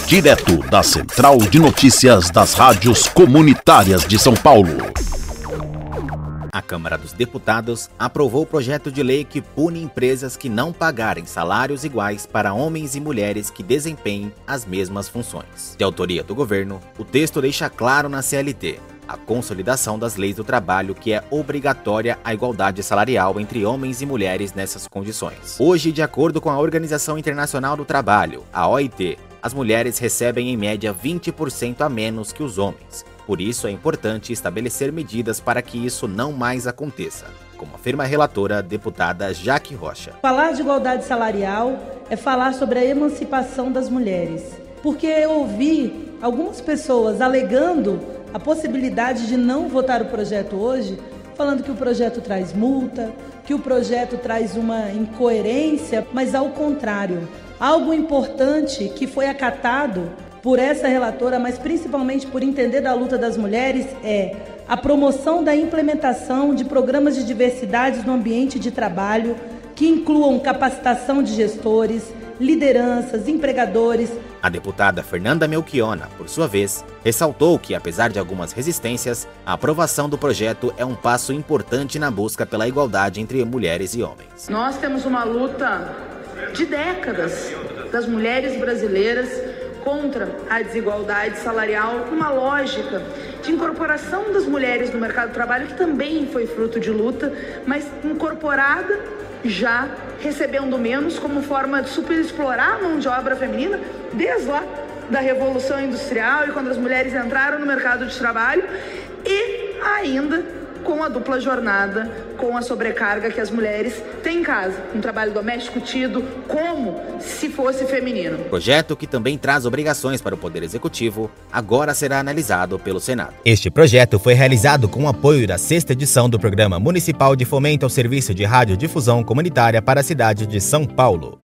Direto da Central de Notícias das Rádios Comunitárias de São Paulo. A Câmara dos Deputados aprovou o projeto de lei que pune empresas que não pagarem salários iguais para homens e mulheres que desempenhem as mesmas funções. De autoria do governo, o texto deixa claro na CLT a consolidação das leis do trabalho, que é obrigatória a igualdade salarial entre homens e mulheres nessas condições. Hoje, de acordo com a Organização Internacional do Trabalho, a OIT, as mulheres recebem em média 20% a menos que os homens. Por isso é importante estabelecer medidas para que isso não mais aconteça, como afirma a relatora deputada Jaque Rocha. Falar de igualdade salarial é falar sobre a emancipação das mulheres, porque eu ouvi algumas pessoas alegando a possibilidade de não votar o projeto hoje, falando que o projeto traz multa, que o projeto traz uma incoerência, mas ao contrário, algo importante que foi acatado por essa relatora, mas principalmente por entender da luta das mulheres, é a promoção da implementação de programas de diversidade no ambiente de trabalho que incluam capacitação de gestores, lideranças, empregadores. A deputada Fernanda Melchiona, por sua vez, ressaltou que, apesar de algumas resistências, a aprovação do projeto é um passo importante na busca pela igualdade entre mulheres e homens. Nós temos uma luta de décadas das mulheres brasileiras contra a desigualdade salarial, uma lógica de incorporação das mulheres no mercado de trabalho, que também foi fruto de luta, mas incorporada já recebendo menos como forma de superexplorar a mão de obra feminina, desde lá da Revolução Industrial e quando as mulheres entraram no mercado de trabalho, e ainda com a dupla jornada, com a sobrecarga que as mulheres têm em casa, um trabalho doméstico tido como se fosse feminino. O projeto, que também traz obrigações para o Poder Executivo, agora será analisado pelo Senado. Este projeto foi realizado com o apoio da 6ª edição do Programa Municipal de Fomento ao Serviço de Radiodifusão Comunitária para a cidade de São Paulo.